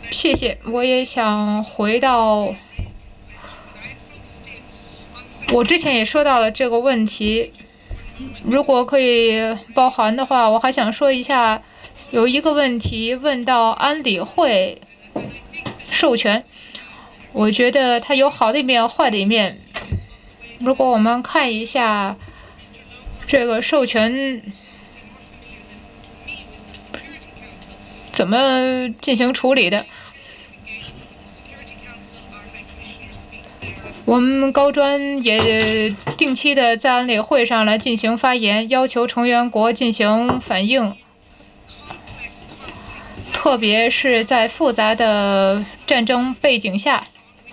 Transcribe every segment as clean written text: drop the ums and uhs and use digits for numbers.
谢谢，我也想回到我之前也说到了这个问题，如果可以包含的话，我还想说一下，有一个问题问到安理会授权，我觉得它有好的一面，坏的一面。如果我们看一下这个授权怎么进行处理的，我们高专也定期的在安理会上来进行发言，要求成员国进行反应，特别是在复杂的战争背景下。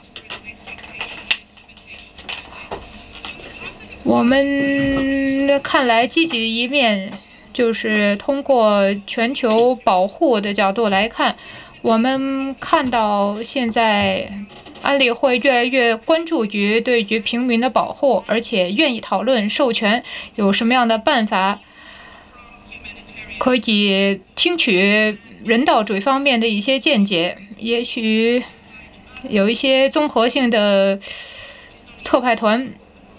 我们看来积极的一面，就是通过全球保护的角度来看，我们看到现在安理会越来越关注对平民的保护，而且愿意讨论授权有什么样的办法可以听取人道主义方面的一些见解，也许有一些综合性的特派团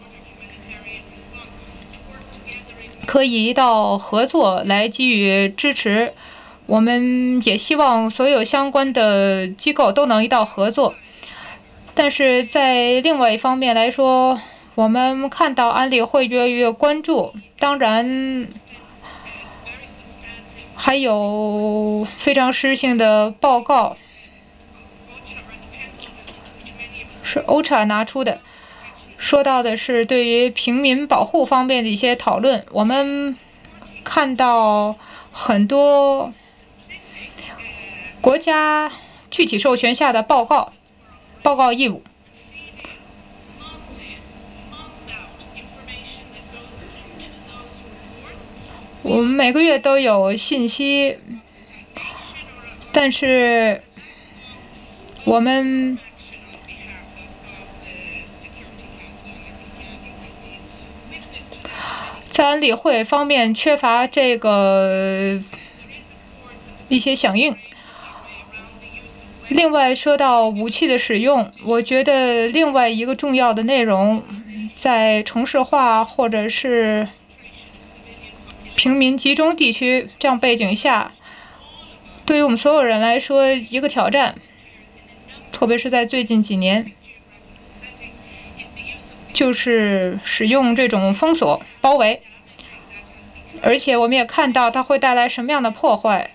可以到合作来给予支持。我们也希望所有相关的机构都能一道合作。但是在另外一方面来说，我们看到安理会越来越关注，当然还有非常实质性的报告是 OCHA 拿出的，说到的是对于平民保护方面的一些讨论。我们看到很多国家具体授权下的报告义务。我们每个月都有信息，但是我们在安理会方面缺乏这个一些响应。另外说到武器的使用，我觉得另外一个重要的内容，在城市化或者是平民集中地区这样背景下，对于我们所有人来说一个挑战，特别是在最近几年，就是使用这种封锁包围，而且我们也看到它会带来什么样的破坏。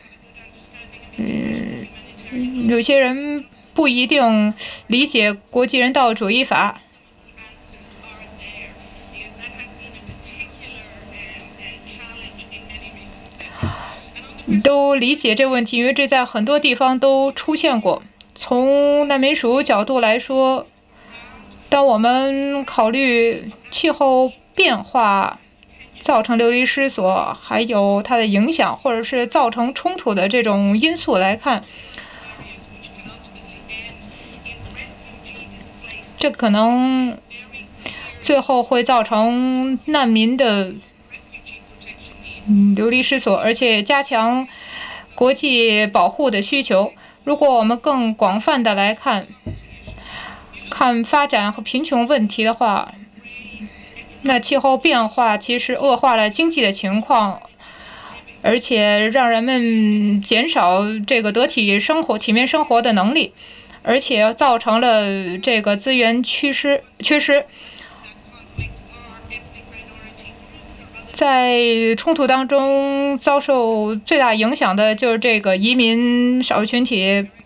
有些人不一定理解国际人道主义法，都理解这个问题，因为这在很多地方都出现过。从难民署角度来说，当我们考虑气候变化造成流离失所，还有它的影响，或者是造成冲突的这种因素来看，这可能最后会造成难民的流离失所，而且加强国际保护的需求。如果我们更广泛的来看发展和贫穷问题的话，那气候变化其实恶化了经济的情况，而且让人们减少这个得体生活、体面生活的能力，而且造成了这个资源缺失。在冲突当中遭受最大影响的就是这个移民少数群体，